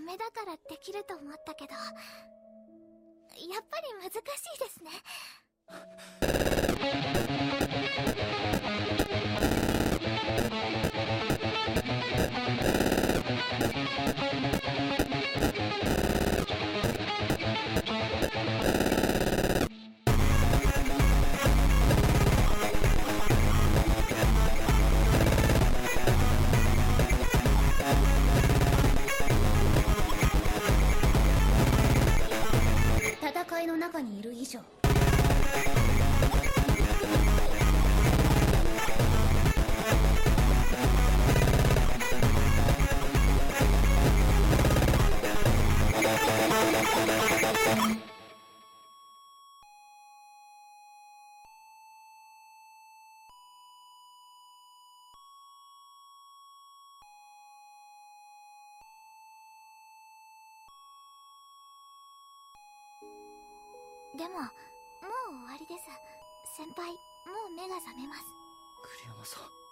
夢だからできると思ったけど、やっぱり難しいですね。 戦いの中にいる以上、 でも、もう終わりです。先輩、もう目が覚めます。 栗山さん。